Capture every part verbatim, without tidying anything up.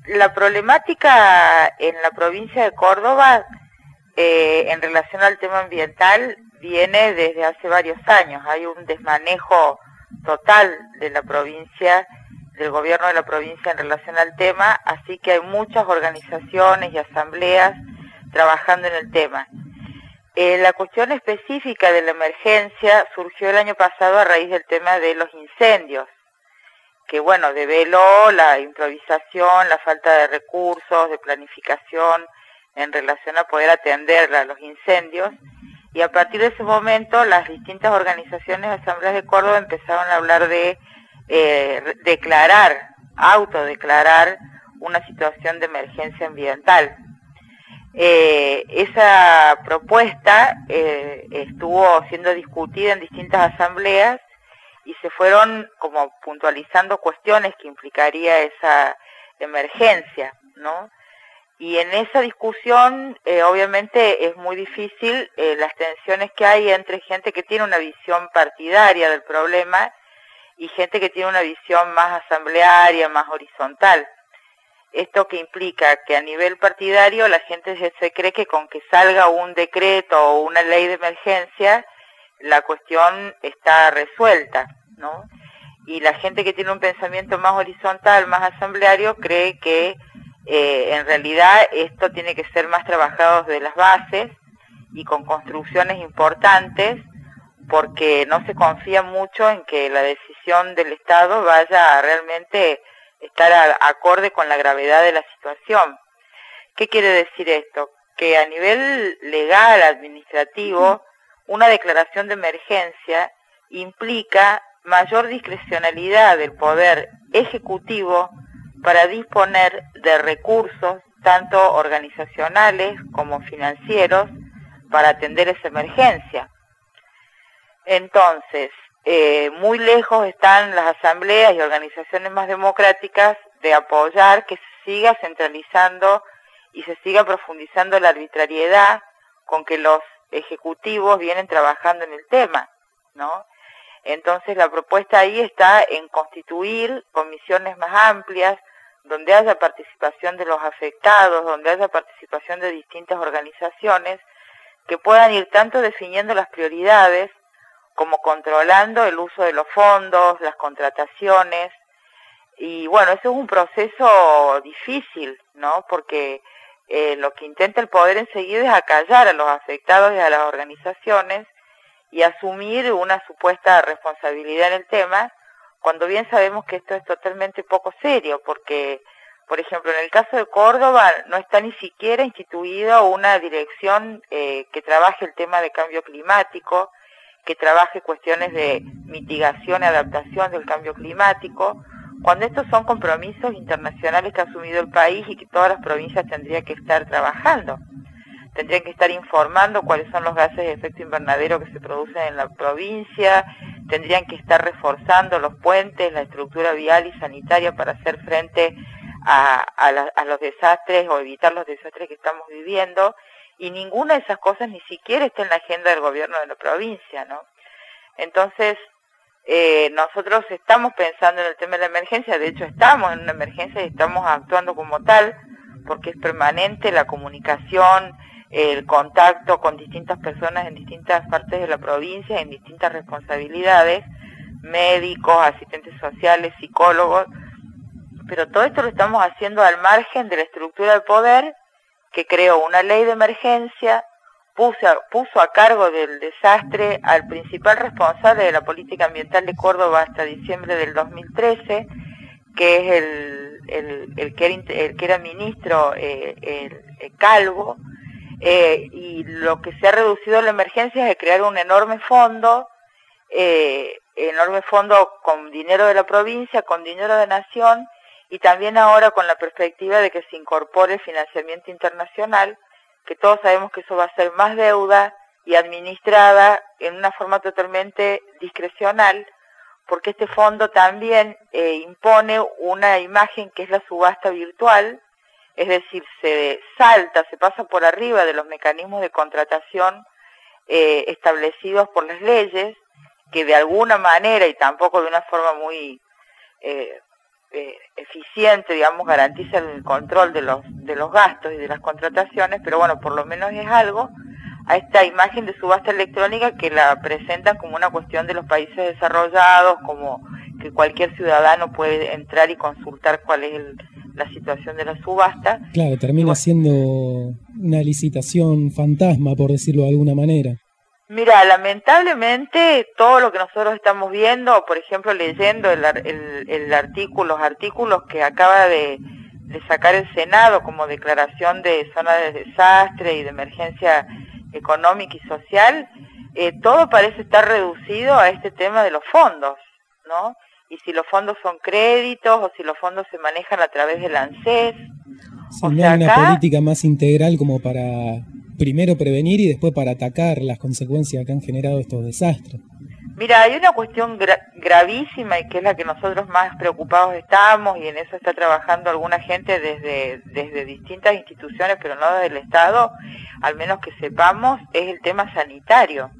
la problemática en la provincia de Córdoba eh, en relación al tema ambiental viene desde hace varios años. Hay un desmanejo total de la provincia, del gobierno de la provincia en relación al tema, así que hay muchas organizaciones y asambleas trabajando en el tema. Eh, la cuestión específica de la emergencia surgió el año pasado a raíz del tema de los incendios, que bueno, develó la improvisación, la falta de recursos, de planificación en relación a poder atender a los incendios, y a partir de ese momento las distintas organizaciones de asambleas de Córdoba empezaron a hablar de eh, declarar, autodeclarar una situación de emergencia ambiental. Eh, esa propuesta eh, estuvo siendo discutida en distintas asambleas y se fueron como puntualizando cuestiones que implicaría esa emergencia, ¿no? Y en esa discusión, eh, obviamente, es muy difícil eh, las tensiones que hay entre gente que tiene una visión partidaria del problema y gente que tiene una visión más asamblearia, más horizontal. Esto que implica que a nivel partidario la gente se, se cree que con que salga un decreto o una ley de emergencia, la cuestión está resuelta, ¿no? Y la gente que tiene un pensamiento más horizontal, más asambleario, cree que eh, en realidad esto tiene que ser más trabajado desde las bases y con construcciones importantes, porque no se confía mucho en que la decisión del Estado vaya a realmente estar a, acorde con la gravedad de la situación. ¿Qué quiere decir esto? Que a nivel legal, administrativo, una declaración de emergencia implica mayor discrecionalidad del poder ejecutivo para disponer de recursos, tanto organizacionales como financieros, para atender esa emergencia. Entonces, eh, muy lejos están las asambleas y organizaciones más democráticas de apoyar que se siga centralizando y se siga profundizando la arbitrariedad con que los ejecutivos vienen trabajando en el tema, ¿no? Entonces la propuesta ahí está en constituir comisiones más amplias, donde haya participación de los afectados, donde haya participación de distintas organizaciones, que puedan ir tanto definiendo las prioridades, como controlando el uso de los fondos, las contrataciones. Y bueno, eso es un proceso difícil, ¿no? Porque eh, lo que intenta el poder enseguida es acallar a los afectados y a las organizaciones y asumir una supuesta responsabilidad en el tema, cuando bien sabemos que esto es totalmente poco serio, porque, por ejemplo, en el caso de Córdoba no está ni siquiera instituida una dirección eh, que trabaje el tema de cambio climático, que trabaje cuestiones de mitigación y adaptación del cambio climático, cuando estos son compromisos internacionales que ha asumido el país y que todas las provincias tendrían que estar trabajando. Tendrían que estar informando cuáles son los gases de efecto invernadero que se producen en la provincia, tendrían que estar reforzando los puentes, la estructura vial y sanitaria para hacer frente a, a, la, a los desastres o evitar los desastres que estamos viviendo, y ninguna de esas cosas ni siquiera está en la agenda del gobierno de la provincia, ¿no? Entonces, eh, nosotros estamos pensando en el tema de la emergencia, de hecho estamos en una emergencia y estamos actuando como tal, porque es permanente la comunicación, el contacto con distintas personas en distintas partes de la provincia, en distintas responsabilidades, médicos, asistentes sociales, psicólogos, pero todo esto lo estamos haciendo al margen de la estructura del poder, que creó una ley de emergencia, puso, puso a cargo del desastre al principal responsable de la política ambiental de Córdoba hasta diciembre del dos mil trece, que es el, el, el, que, era, el que era ministro eh, el, el Calvo, eh, y lo que se ha reducido a la emergencia es de crear un enorme fondo, eh, enorme fondo con dinero de la provincia, con dinero de nación, y también ahora con la perspectiva de que se incorpore el financiamiento internacional, que todos sabemos que eso va a ser más deuda y administrada en una forma totalmente discrecional, porque este fondo también eh, impone una imagen que es la subasta virtual, es decir, se salta, se pasa por arriba de los mecanismos de contratación eh, establecidos por las leyes, que de alguna manera, y tampoco de una forma muy... Eh, eh, eficiente, digamos, garantiza el control de los, de los gastos y de las contrataciones, pero bueno, por lo menos es algo, a esta imagen de subasta electrónica que la presentan como una cuestión de los países desarrollados, como que cualquier ciudadano puede entrar y consultar cuál es el, la situación de la subasta. Claro, termina bueno, siendo una licitación fantasma, por decirlo de alguna manera. Mira, lamentablemente todo lo que nosotros estamos viendo, por ejemplo leyendo el, el, el artículo, los artículos que acaba de, de sacar el Senado como declaración de zona de desastre y de emergencia económica y social, eh, todo parece estar reducido a este tema de los fondos, ¿no? Y si los fondos son créditos o si los fondos se manejan a través del ANSES. Sí, o no sea, hay una acá, política más integral como para primero prevenir y después para atacar las consecuencias que han generado estos desastres. Mira, hay una cuestión gra gravísima y que es la que nosotros más preocupados estamos, y en eso está trabajando alguna gente desde, desde distintas instituciones, pero no desde el Estado, al menos que sepamos, es el tema sanitario.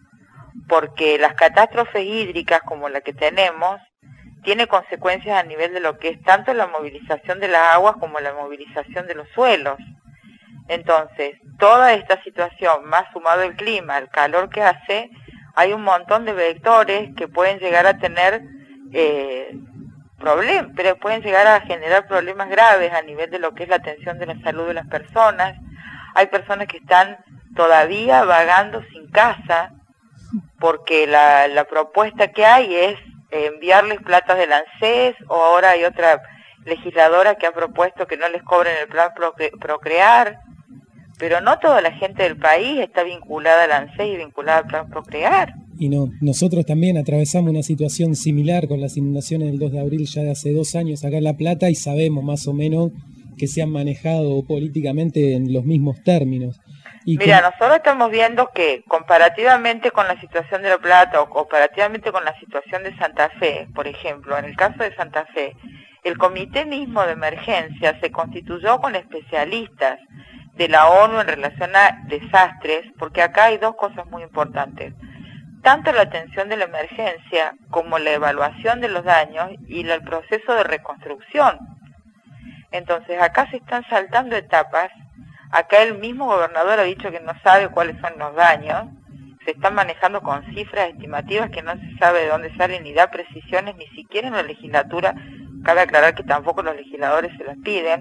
Porque las catástrofes hídricas como la que tenemos, tiene consecuencias a nivel de lo que es tanto la movilización de las aguas como la movilización de los suelos. Entonces, toda esta situación, más sumado el clima, el calor que hace, hay un montón de vectores que pueden llegar a tener eh, problemas, pero pueden llegar a generar problemas graves a nivel de lo que es la atención de la salud de las personas. Hay personas que están todavía vagando sin casa, porque la, la propuesta que hay es enviarles platas del ANSES, o ahora hay otra legisladora que ha propuesto que no les cobren el plan procre Procrear, pero no toda la gente del país está vinculada al ANSES y vinculada al plan Procrear. Y no, nosotros también atravesamos una situación similar con las inundaciones del dos de abril ya de hace dos años acá en La Plata, y sabemos más o menos que se han manejado políticamente en los mismos términos. Y Mira, con... nosotros estamos viendo que comparativamente con la situación de La Plata o comparativamente con la situación de Santa Fe, por ejemplo, en el caso de Santa Fe, el comité mismo de emergencia se constituyó con especialistas de la ONU en relación a desastres, porque acá hay dos cosas muy importantes. Tanto la atención de la emergencia como la evaluación de los daños y el proceso de reconstrucción. Entonces acá se están saltando etapas. Acá el mismo gobernador ha dicho que no sabe cuáles son los daños, se están manejando con cifras estimativas que no se sabe de dónde salen ni da precisiones, ni siquiera en la legislatura, cabe aclarar que tampoco los legisladores se las piden,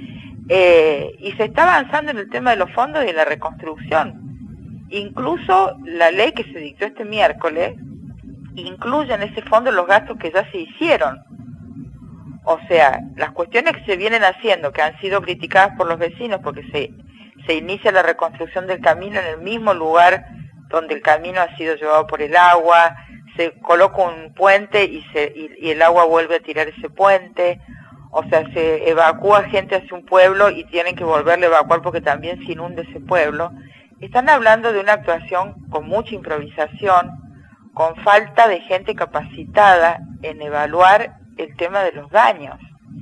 eh, y se está avanzando en el tema de los fondos y de la reconstrucción. Incluso la ley que se dictó este miércoles incluye en ese fondo los gastos que ya se hicieron. O sea, las cuestiones que se vienen haciendo, que han sido criticadas por los vecinos porque se, se inicia la reconstrucción del camino en el mismo lugar donde el camino ha sido llevado por el agua, se coloca un puente y, se, y, y el agua vuelve a tirar ese puente, o sea, se evacúa gente hacia un pueblo y tienen que volverle a evacuar porque también se inunda ese pueblo. Están hablando de una actuación con mucha improvisación, con falta de gente capacitada en evaluar el tema de los daños.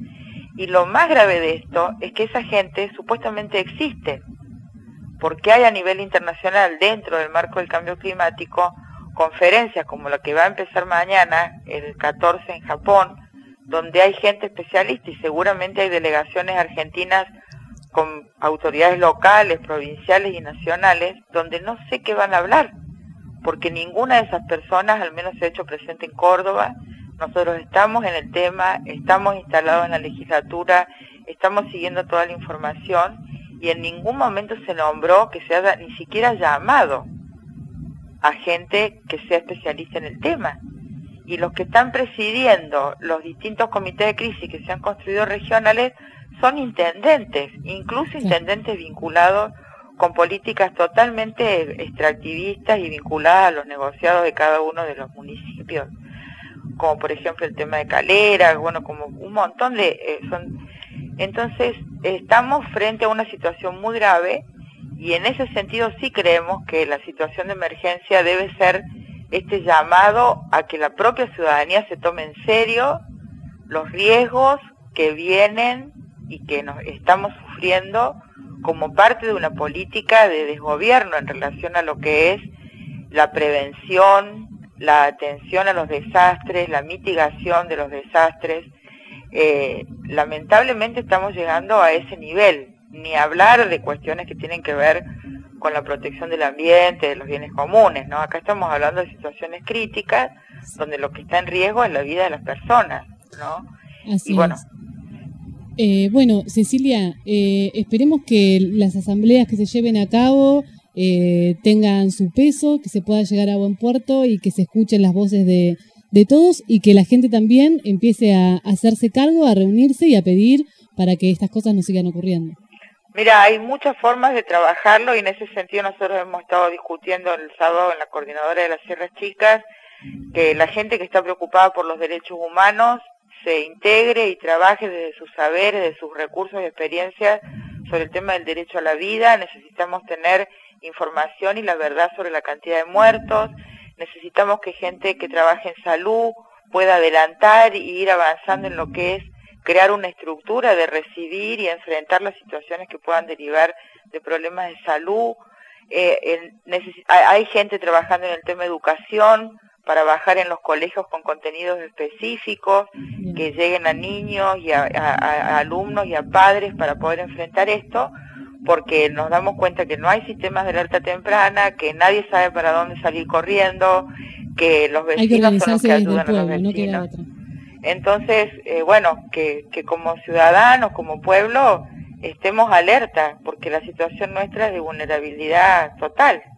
Y lo más grave de esto es que esa gente supuestamente existe, porque hay a nivel internacional, dentro del marco del cambio climático, conferencias como la que va a empezar mañana, el catorce en Japón, donde hay gente especialista y seguramente hay delegaciones argentinas con autoridades locales, provinciales y nacionales, donde no sé qué van a hablar, porque ninguna de esas personas al menos se ha hecho presente en Córdoba. Nosotros estamos en el tema, estamos instalados en la legislatura, estamos siguiendo toda la información y en ningún momento se nombró que se haya ni siquiera llamado a gente que sea especialista en el tema. Y los que están presidiendo los distintos comités de crisis que se han construido regionales son intendentes, incluso intendentes vinculados con políticas totalmente extractivistas y vinculadas a los negociados de cada uno de los municipios, como por ejemplo el tema de Calera, bueno, como un montón de... Eh, son Entonces, estamos frente a una situación muy grave y en ese sentido sí creemos que la situación de emergencia debe ser este llamado a que la propia ciudadanía se tome en serio los riesgos que vienen y que nos estamos sufriendo como parte de una política de desgobierno en relación a lo que es la prevención, la atención a los desastres, la mitigación de los desastres, eh, lamentablemente estamos llegando a ese nivel, ni hablar de cuestiones que tienen que ver con la protección del ambiente, de los bienes comunes, ¿no? Acá estamos hablando de situaciones críticas, donde lo que está en riesgo es la vida de las personas, ¿no? Así y bueno, es. Eh, bueno, Cecilia, eh, esperemos que las asambleas que se lleven a cabo eh, tengan su peso, que se pueda llegar a buen puerto y que se escuchen las voces de, de todos y que la gente también empiece a, a hacerse cargo, a reunirse y a pedir para que estas cosas no sigan ocurriendo. Mira, hay muchas formas de trabajarlo y en ese sentido nosotros hemos estado discutiendo el sábado en la coordinadora de las Sierras Chicas que la gente que está preocupada por los derechos humanos se integre y trabaje desde sus saberes, de sus recursos y experiencias sobre el tema del derecho a la vida. Necesitamos tener información y la verdad sobre la cantidad de muertos. Necesitamos que gente que trabaje en salud pueda adelantar y ir avanzando en lo que es crear una estructura de recibir y enfrentar las situaciones que puedan derivar de problemas de salud. Eh, en, neces- hay gente trabajando en el tema de educación para bajar en los colegios con contenidos específicos que lleguen a niños y a, a, a alumnos y a padres para poder enfrentar esto, porque nos damos cuenta que no hay sistemas de alerta temprana, que nadie sabe para dónde salir corriendo, que los vecinos son los que ayudan a los vecinos. Entonces, eh, bueno, que, que como ciudadanos, como pueblo, estemos alerta, porque la situación nuestra es de vulnerabilidad total.